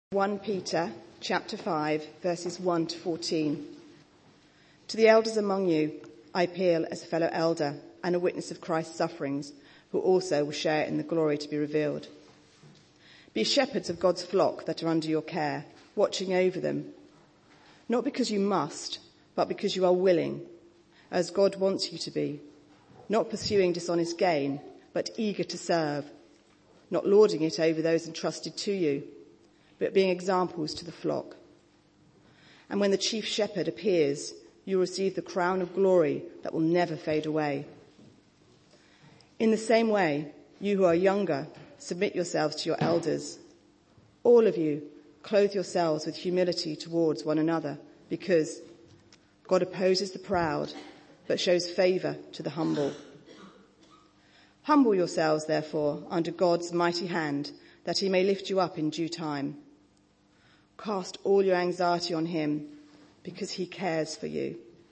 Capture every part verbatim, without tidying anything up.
First Peter chapter five, verses one to fourteen. To the elders among you, I appeal as a fellow elder and a witness of Christ's sufferings, who also will share in the glory to be revealed. Be shepherds of God's flock that are under your care, watching over them, not because you must, but because you are willing, as God wants you to be, not pursuing dishonest gain, but eager to serve, not lording it over those entrusted to you, but being examples to the flock. And when the chief shepherd appears, you will receive the crown of glory that will never fade away. In the same way, you who are younger, submit yourselves to your elders. All of you, clothe yourselves with humility towards one another, because God opposes the proud, but shows favour to the humble. Humble yourselves, therefore, under God's mighty hand, that he may lift you up in due time. Cast all your anxiety on him, because he cares for you.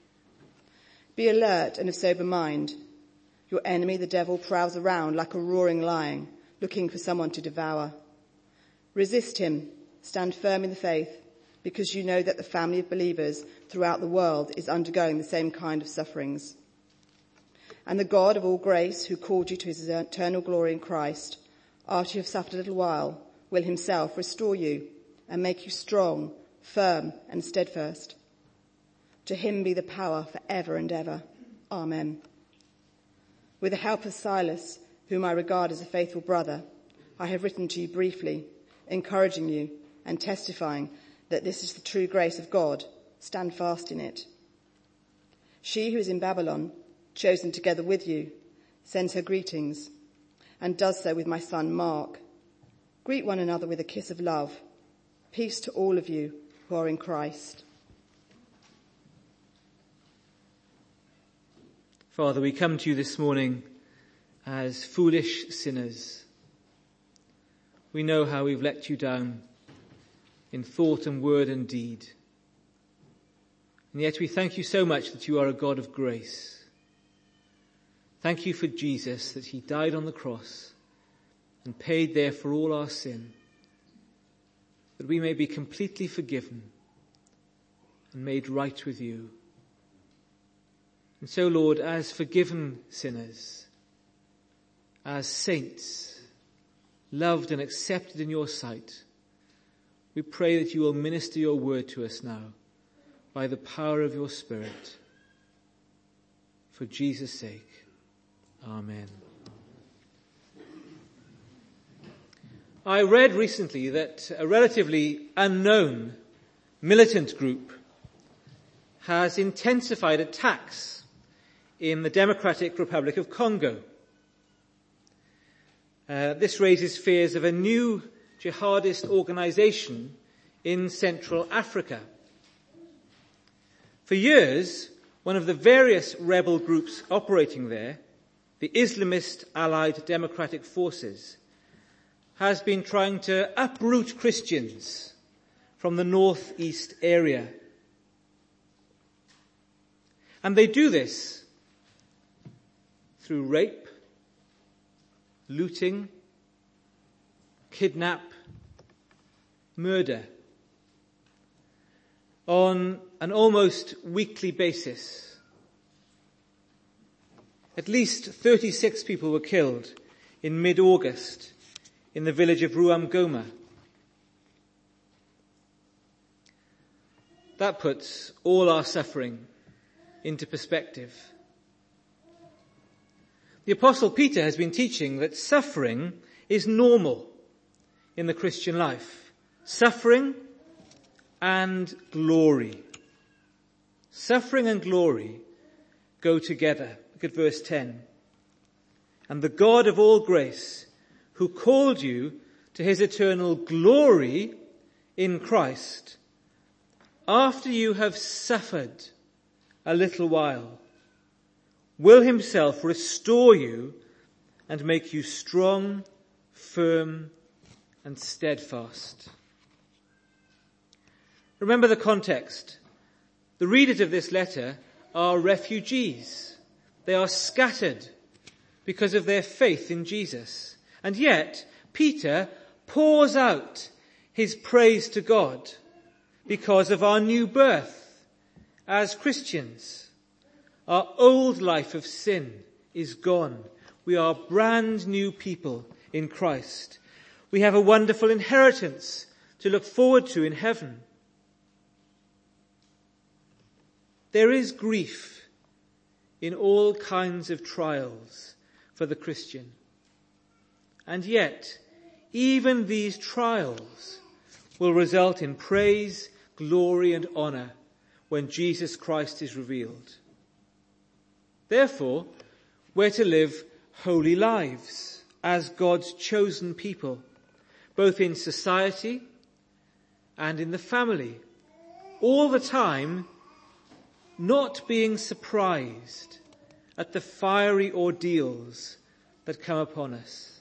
Be alert and of sober mind. Your enemy, the devil, prowls around like a roaring lion, looking for someone to devour. Resist him, stand firm in the faith, because you know that the family of believers throughout the world is undergoing the same kind of sufferings. And the God of all grace, who called you to his eternal glory in Christ, after you have suffered a little while, will himself restore you and make you strong, firm and steadfast. To him be the power for ever and ever. Amen. With the help of Silas, whom I regard as a faithful brother, I have written to you briefly, encouraging you and testifying that this is the true grace of God. Stand fast in it. She who is in Babylon, chosen together with you, sends her greetings, and does so with my son Mark. Greet one another with a kiss of love. Peace to all of you who are in Christ. Father, we come to you this morning as foolish sinners. We know how we've let you down in thought and word and deed. And yet we thank you so much that you are a God of grace. Thank you for Jesus, that he died on the cross and paid there for all our sin, that we may be completely forgiven and made right with you. And so, Lord, as forgiven sinners, as saints, loved and accepted in your sight, we pray that you will minister your word to us now by the power of your Spirit. For Jesus' sake, amen. I read recently that a relatively unknown militant group has intensified attacks in the Democratic Republic of Congo. Uh, this raises fears of a new jihadist organization in Central Africa. For years, one of the various rebel groups operating there, the Islamist Allied Democratic Forces, has been trying to uproot Christians from the northeast area. And they do this through rape, looting, kidnap, murder, on an almost weekly basis. At least thirty-six people were killed in mid-August in the village of Ruamgoma. That puts all our suffering into perspective. The Apostle Peter has been teaching that suffering is normal in the Christian life. Suffering and glory. Suffering and glory go together. Look at verse ten. And the God of all grace, who called you to his eternal glory in Christ, after you have suffered a little while, will himself restore you and make you strong, firm, and steadfast. Remember the context. The readers of this letter are refugees. They are scattered because of their faith in Jesus. And yet, Peter pours out his praise to God because of our new birth as Christians. Our old life of sin is gone. We are brand new people in Christ. We have a wonderful inheritance to look forward to in heaven. There is grief in all kinds of trials for the Christian. And yet, even these trials will result in praise, glory, and honor when Jesus Christ is revealed. Therefore, we're to live holy lives as God's chosen people, both in society and in the family, all the time not being surprised at the fiery ordeals that come upon us.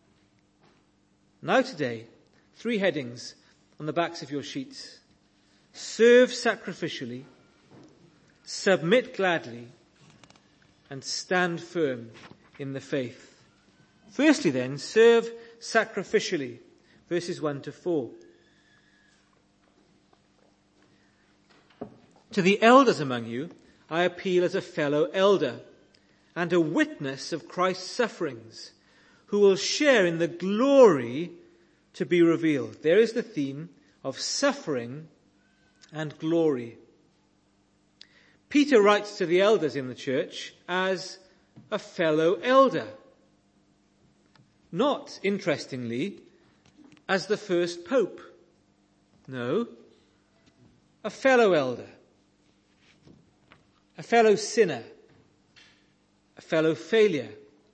Now today, three headings on the backs of your sheets. Serve sacrificially, submit gladly, and stand firm in the faith. Firstly then, serve sacrificially, verses one to four. To the elders among you, I appeal as a fellow elder and a witness of Christ's sufferings, who will share in the glory to be revealed. There is the theme of suffering and glory. Peter writes to the elders in the church as a fellow elder. Not, interestingly, as the first pope. No, a fellow elder. A fellow sinner. A fellow failure.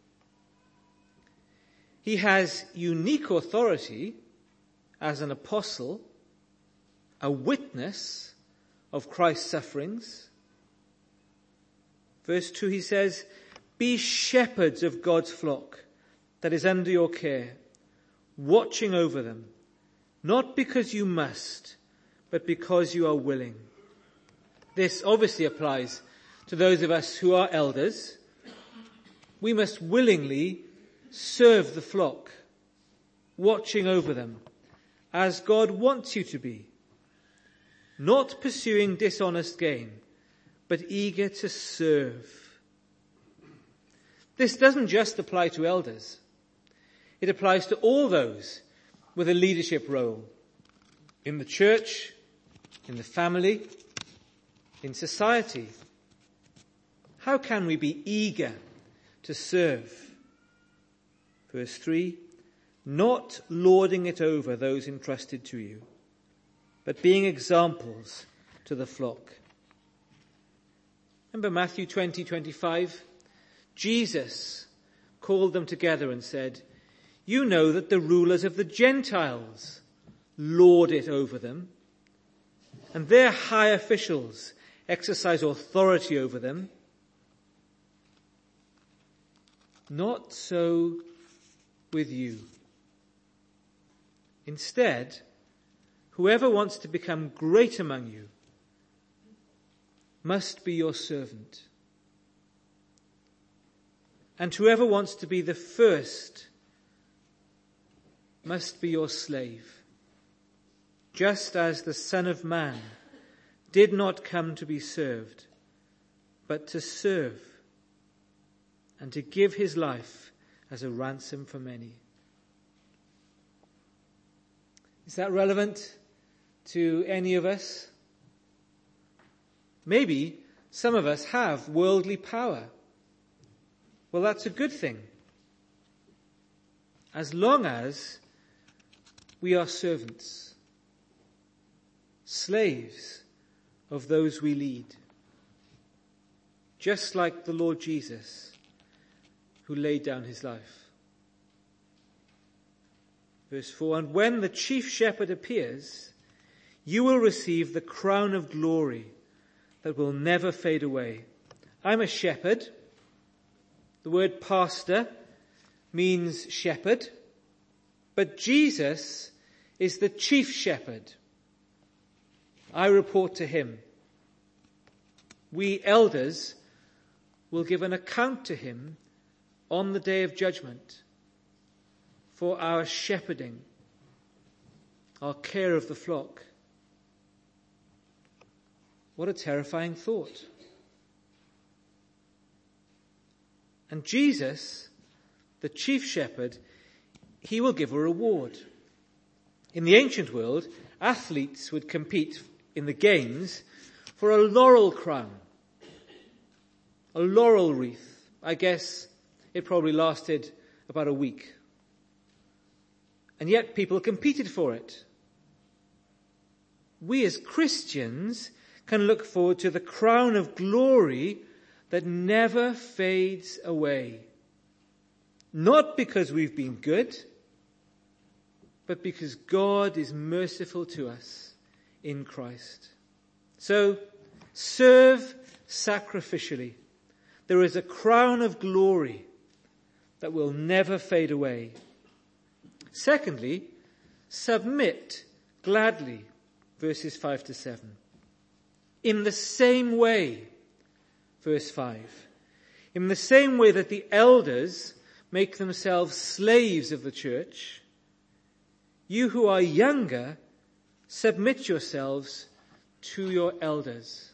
He has unique authority as an apostle, a witness of Christ's sufferings. Verse two, he says, be shepherds of God's flock that is under your care, watching over them, not because you must, but because you are willing. This obviously applies to those of us who are elders. We must willingly serve the flock, watching over them, as God wants you to be, not pursuing dishonest gain, but eager to serve. This doesn't just apply to elders. It applies to all those with a leadership role in the church, in the family, in society. How can we be eager to serve? Verse three, not lording it over those entrusted to you, but being examples to the flock. Remember Matthew twenty twenty-five? Jesus called them together and said, you know that the rulers of the Gentiles lord it over them, and their high officials exercise authority over them. Not so with you. Instead, whoever wants to become great among you must be your servant. And whoever wants to be the first must be your slave, just as the Son of Man did not come to be served, but to serve and to give his life as a ransom for many. Is that relevant to any of us? Maybe some of us have worldly power. Well, that's a good thing, as long as we are servants, slaves of those we lead, just like the Lord Jesus, who laid down his life. Verse four, and when the chief shepherd appears, you will receive the crown of glory that will never fade away. I'm a shepherd. The word pastor means shepherd, but Jesus is the chief shepherd. I report to him. We elders will give an account to him on the day of judgment for our shepherding our care of the flock. What a terrifying thought. And Jesus, the chief shepherd, he will give a reward. In the ancient world, athletes would compete in the games for a laurel crown, a laurel wreath. I guess it probably lasted about a week. And yet people competed for it. We as Christians can look forward to the crown of glory that never fades away. Not because we've been good, but because God is merciful to us in Christ. So, serve sacrificially. There is a crown of glory that will never fade away. Secondly, submit gladly, verses five to seven. In the same way, verse five, in the same way that the elders make themselves slaves of the church, you who are younger, submit yourselves to your elders.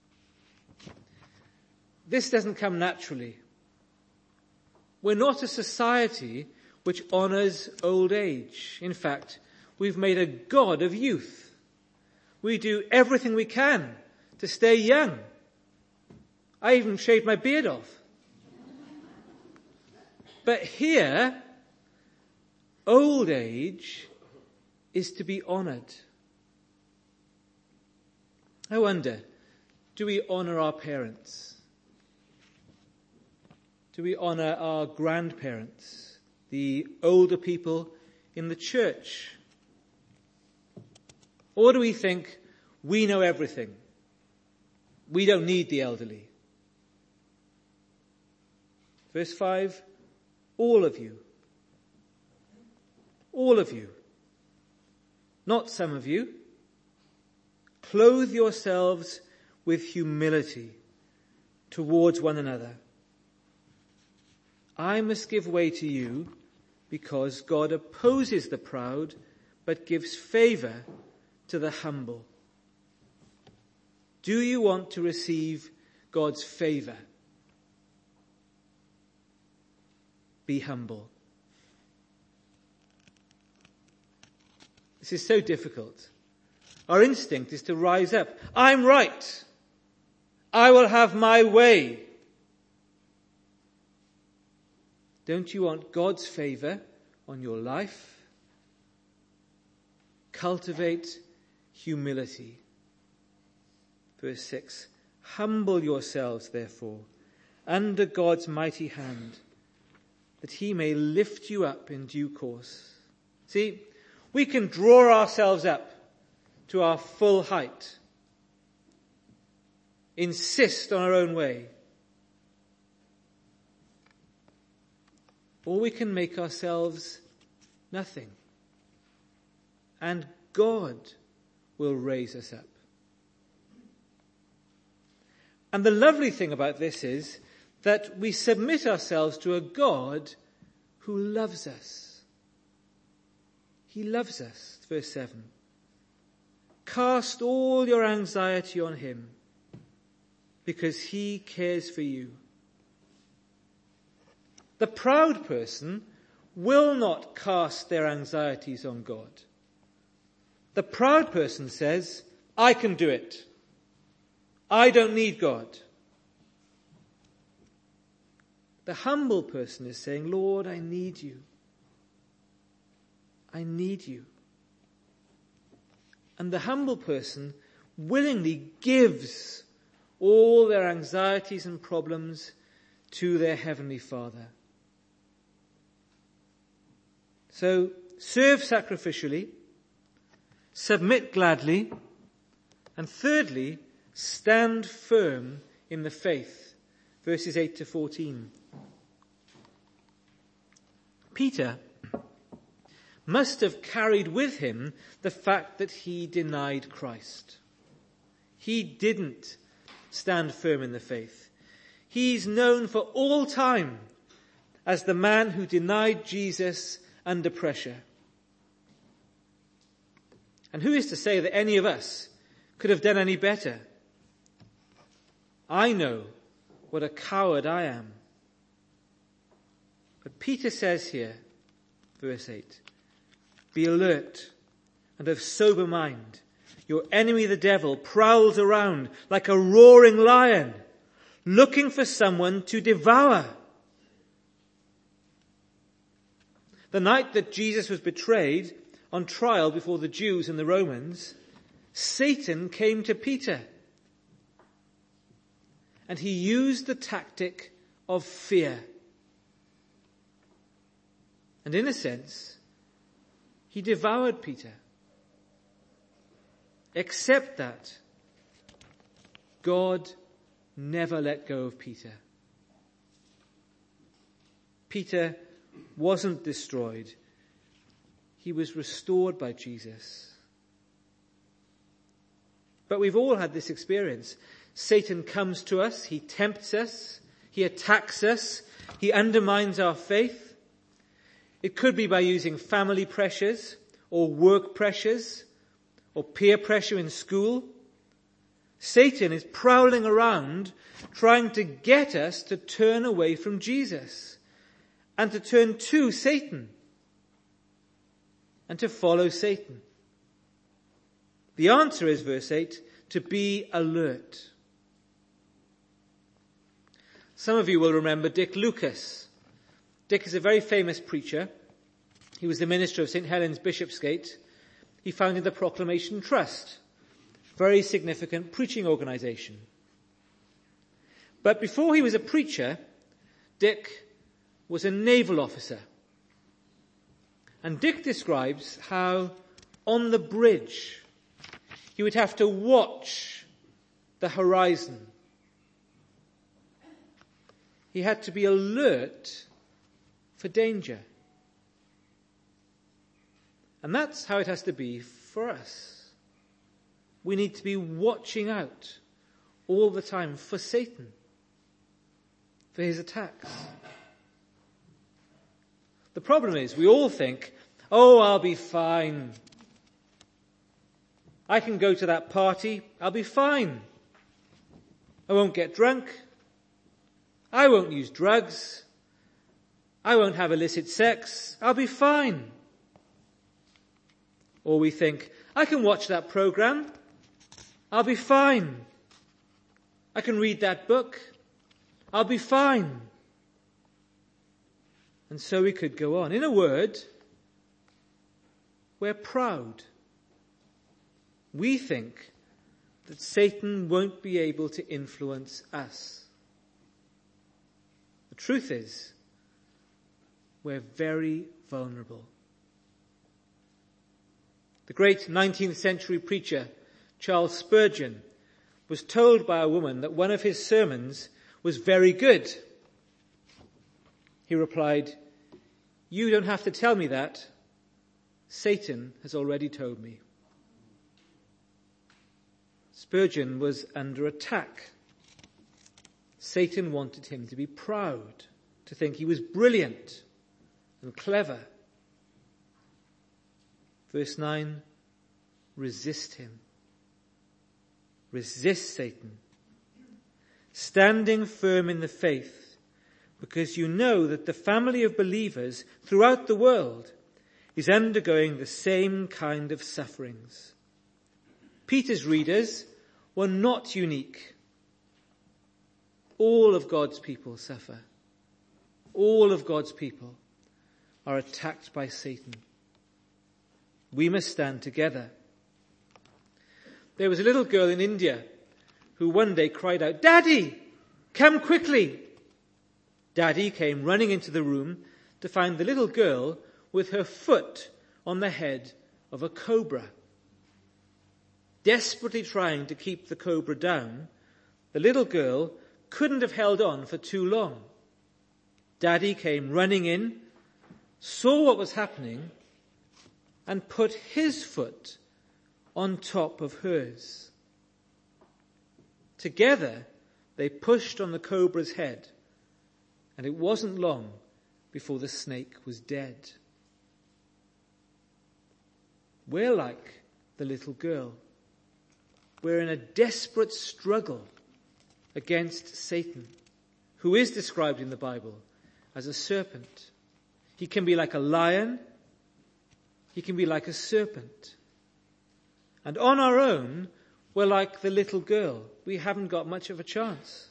This doesn't come naturally. We're not a society which honors old age. In fact, we've made a god of youth. We do everything we can to stay young. I even shaved my beard off. But here, old age is to be honored. I wonder, do we honor our parents? Do we honor our grandparents, the older people in the church? Or do we think we know everything? We don't need the elderly. Verse five, all of you. All of you. Not some of you. Clothe yourselves with humility towards one another. I must give way to you because God opposes the proud but gives favor to the humble. Do you want to receive God's favor? Be humble. This is so difficult. Our instinct is to rise up. I'm right. I will have my way. Don't you want God's favor on your life? Cultivate humility. Verse six, humble yourselves, therefore, under God's mighty hand, that he may lift you up in due course. See, we can draw ourselves up to our full height, insist on our own way, or we can make ourselves nothing, and God will raise us up. And the lovely thing about this is that we submit ourselves to a God who loves us. He loves us, verse seven. Cast all your anxiety on him, because he cares for you. The proud person will not cast their anxieties on God. The proud person says, I can do it. I don't need God. The humble person is saying, Lord, I need you. I need you. And the humble person willingly gives all their anxieties and problems to their Heavenly Father. So, serve sacrificially, submit gladly, and thirdly, stand firm in the faith. Verses eight to fourteen. Peter must have carried with him the fact that he denied Christ. He didn't stand firm in the faith. He's known for all time as the man who denied Jesus under pressure. And who is to say that any of us could have done any better? I know what a coward I am. But Peter says here, verse eight, be alert and of sober mind. Your enemy, the devil, prowls around like a roaring lion, looking for someone to devour. The night that Jesus was betrayed on trial before the Jews and the Romans, Satan came to Peter. And he used the tactic of fear. And in a sense, he devoured Peter. Except that God never let go of Peter. Peter wasn't destroyed. He was restored by Jesus. But we've all had this experience. Satan comes to us, he tempts us, he attacks us, he undermines our faith. It could be by using family pressures or work pressures or peer pressure in school. Satan is prowling around trying to get us to turn away from Jesus and to turn to Satan and to follow Satan. The answer is, verse eight, to be alert. Some of you will remember Dick Lucas. Dick is a very famous preacher. He was the minister of Saint Helens Bishopsgate. He founded the Proclamation Trust, very significant preaching organisation. But before he was a preacher, Dick was a naval officer. And Dick describes how on the bridge he would have to watch the horizon. He had to be alert for danger. And that's how it has to be for us. We need to be watching out all the time for Satan, for his attacks. The problem is we all think, oh, I'll be fine. I can go to that party. I'll be fine. I won't get drunk. I won't use drugs. I won't have illicit sex. I'll be fine. Or we think, I can watch that program. I'll be fine. I can read that book. I'll be fine. And so we could go on. In a word, we're proud. We think that Satan won't be able to influence us. The truth is, we're very vulnerable. The great nineteenth century preacher, Charles Spurgeon, was told by a woman that one of his sermons was very good. He replied, "You don't have to tell me that. Satan has already told me." Spurgeon was under attack. Satan wanted him to be proud, to think he was brilliant and clever. Verse nine, resist him. Resist Satan, standing firm in the faith, because you know that the family of believers throughout the world is undergoing the same kind of sufferings. Peter's readers were not unique. All of God's people suffer. All of God's people are attacked by Satan. We must stand together. There was a little girl in India who one day cried out, "Daddy, come quickly." Daddy came running into the room to find the little girl with her foot on the head of a cobra. Desperately trying to keep the cobra down, the little girl couldn't have held on for too long. Daddy came running in, saw what was happening, and put his foot on top of hers. Together, they pushed on the cobra's head, and it wasn't long before the snake was dead. We're like the little girl. We're in a desperate struggle against Satan, who is described in the Bible as a serpent. He can be like a lion. He can be like a serpent. And on our own, we're like the little girl. We haven't got much of a chance.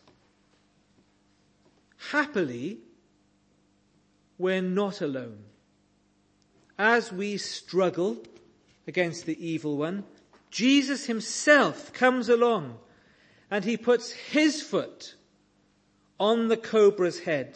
Happily, we're not alone. As we struggle against the evil one, Jesus himself comes along and he puts his foot on the cobra's head.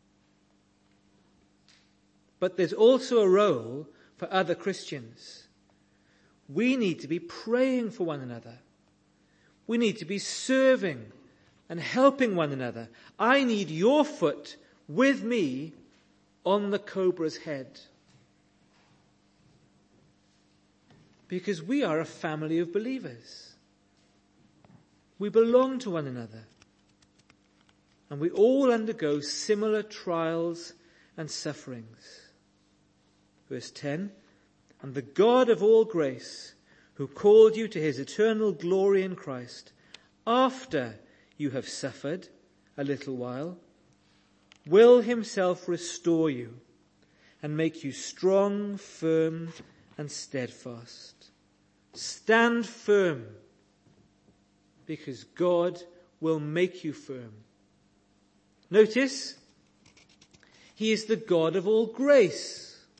But there's also a role for other Christians. We need to be praying for one another. We need to be serving and helping one another. I need your foot with me on the cobra's head. Because we are a family of believers. We belong to one another. And we all undergo similar trials and sufferings. Verse ten, and the God of all grace, who called you to his eternal glory in Christ, after you have suffered a little while, will himself restore you and make you strong, firm, and steadfast. Stand firm, because God will make you firm. Notice, he is the God of all grace.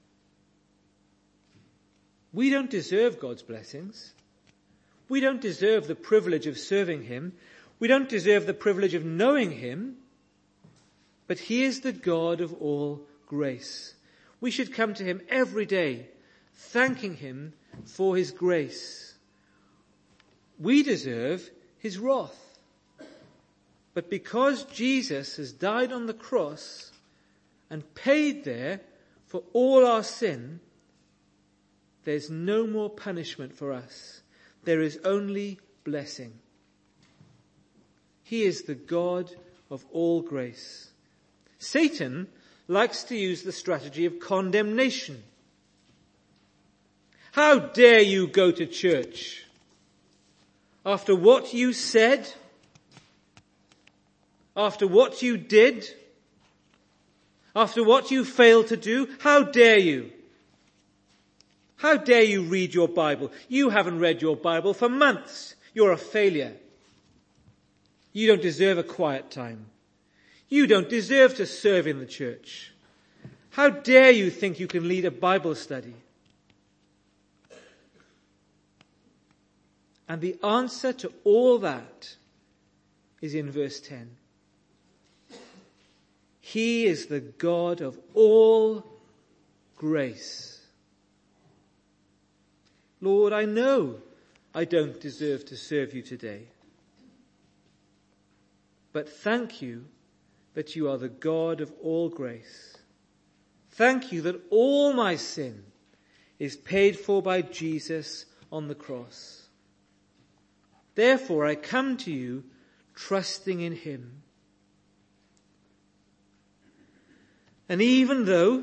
We don't deserve God's blessings. We don't deserve the privilege of serving him. We don't deserve the privilege of knowing him. But he is the God of all grace. We should come to him every day, thanking him for his grace. We deserve his wrath. But because Jesus has died on the cross and paid there for all our sin, there's no more punishment for us. There is only blessing. He is the God of all grace. Satan likes to use the strategy of condemnation. How dare you go to church? After what you said? After what you did? After what you failed to do? How dare you? How dare you read your Bible? You haven't read your Bible for months. You're a failure. You don't deserve a quiet time. You don't deserve to serve in the church. How dare you think you can lead a Bible study? And the answer to all that is in verse ten. He is the God of all grace. Lord, I know I don't deserve to serve you today. But thank you that you are the God of all grace. Thank you that all my sin is paid for by Jesus on the cross. Therefore, I come to you trusting in him. And even though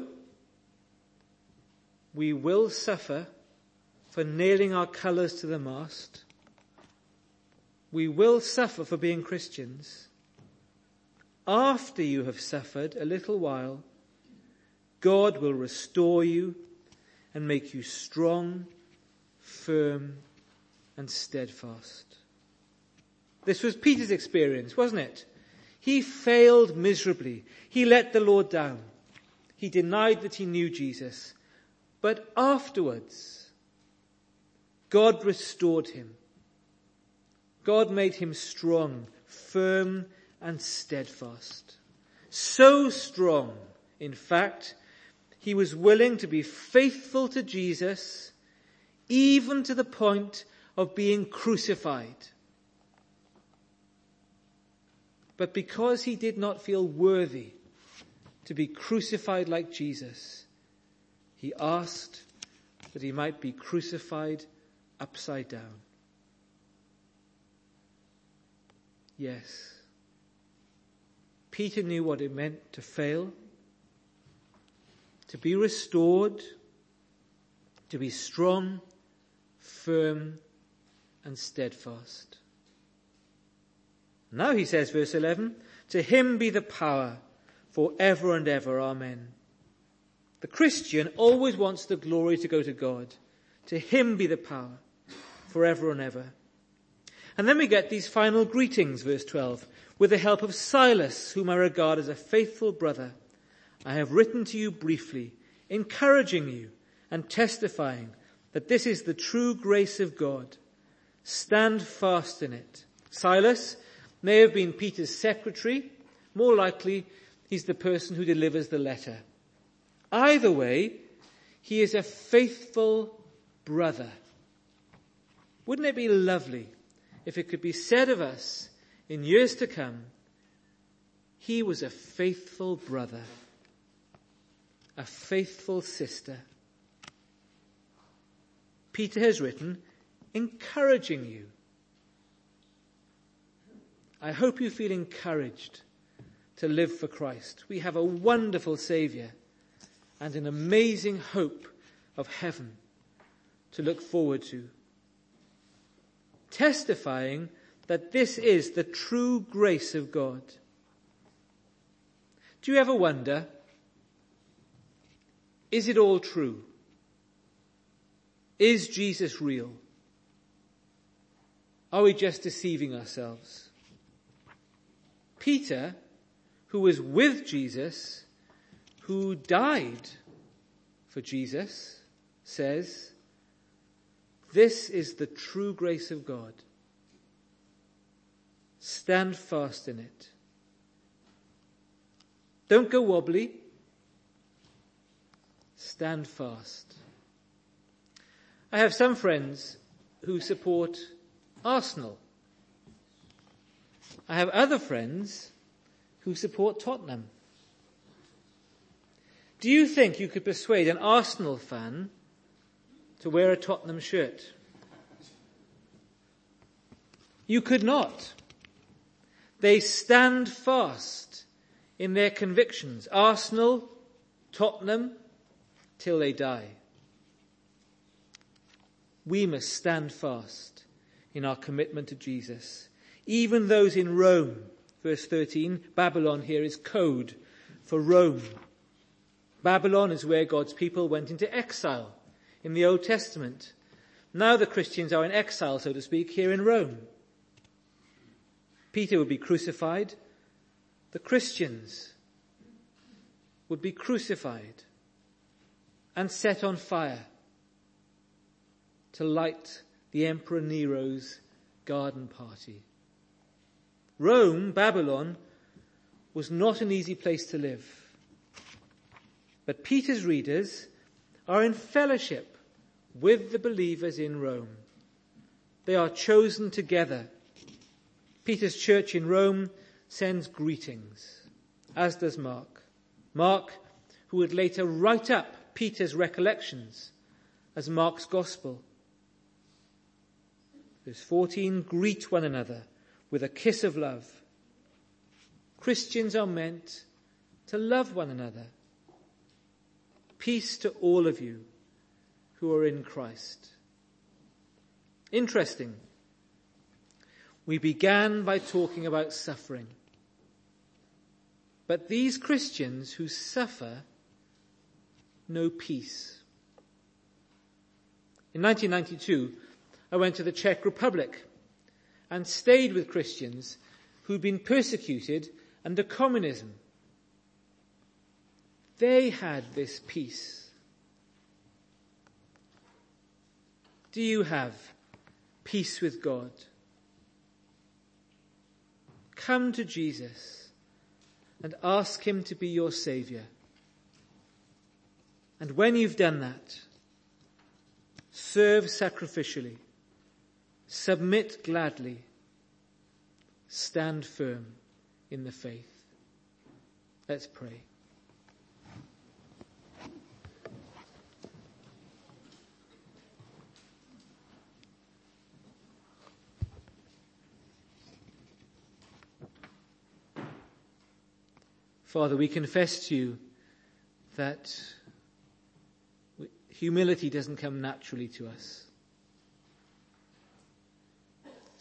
we will suffer for nailing our colours to the mast, we will suffer for being Christians, after you have suffered a little while, God will restore you and make you strong, firm, and steadfast. This was Peter's experience, wasn't it? He failed miserably. He let the Lord down. He denied that he knew Jesus. But afterwards, God restored him. God made him strong, firm, and steadfast. So strong, in fact, he was willing to be faithful to Jesus, even to the point of being crucified. But because he did not feel worthy to be crucified like Jesus, he asked that he might be crucified upside down. Yes, Peter knew what it meant to fail, to be restored, to be strong, firm and steadfast. Now he says, verse eleven, to him be the power for ever and ever. Amen. The Christian always wants the glory to go to God. To him be the power forever and ever. And then we get these final greetings, verse twelve. With the help of Silas, whom I regard as a faithful brother, I have written to you briefly, encouraging you and testifying that this is the true grace of God. Stand fast in it. Silas may have been Peter's secretary. More likely, he's the person who delivers the letter. Either way, he is a faithful brother. Wouldn't it be lovely if it could be said of us in years to come, he was a faithful brother, a faithful sister. Peter has written, encouraging you. I hope you feel encouraged to live for Christ. We have a wonderful Saviour and an amazing hope of heaven to look forward to. Testifying that this is the true grace of God. Do you ever wonder, is it all true? Is Jesus real? Are we just deceiving ourselves? Peter, who was with Jesus, who died for Jesus, says, this is the true grace of God. Stand fast in it. Don't go wobbly. Stand fast. I have some friends who support Arsenal. I have other friends who support Tottenham. Do you think you could persuade an Arsenal fan to wear a Tottenham shirt? You could not. They stand fast in their convictions. Arsenal, Tottenham, till they die. We must stand fast in our commitment to Jesus. Even those in Rome, verse thirteen, Babylon here is code for Rome. Babylon is where God's people went into exile in the Old Testament. Now the Christians are in exile, so to speak, here in Rome. Peter would be crucified. The Christians would be crucified and set on fire to light the Emperor Nero's garden party. Rome, Babylon, was not an easy place to live. But Peter's readers are in fellowship with the believers in Rome. They are chosen together. Peter's church in Rome sends greetings, as does Mark. Mark, who would later write up Peter's recollections as Mark's gospel. Verse fourteen, greet one another with a kiss of love. Christians are meant to love one another. Peace to all of you who are in Christ. Interesting. We began by talking about suffering. But these Christians who suffer know peace. In nineteen ninety-two, I went to the Czech Republic and stayed with Christians who'd been persecuted under communism. They had this peace. Do you have peace with God? Come to Jesus and ask him to be your Saviour. And when you've done that, serve sacrificially, submit gladly, stand firm in the faith. Let's pray. Father, we confess to you that humility doesn't come naturally to us.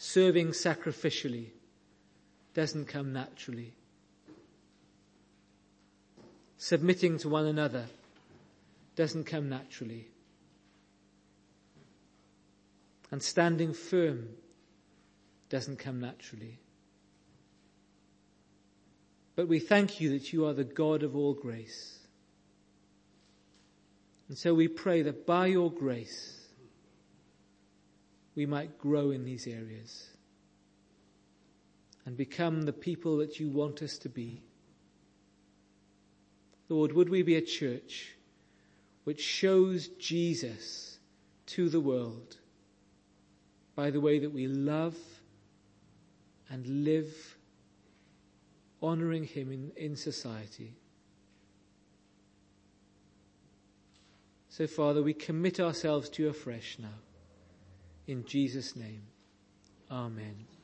serving sacrificially doesn't come naturally. Submitting to one another doesn't come naturally. And standing firm doesn't come naturally. But we thank you that you are the God of all grace. And so we pray that by your grace we might grow in these areas and become the people that you want us to be. Lord, would we be a church which shows Jesus to the world by the way that we love and live, honouring him in, in society. So, Father, we commit ourselves to you afresh now. In Jesus' name, amen.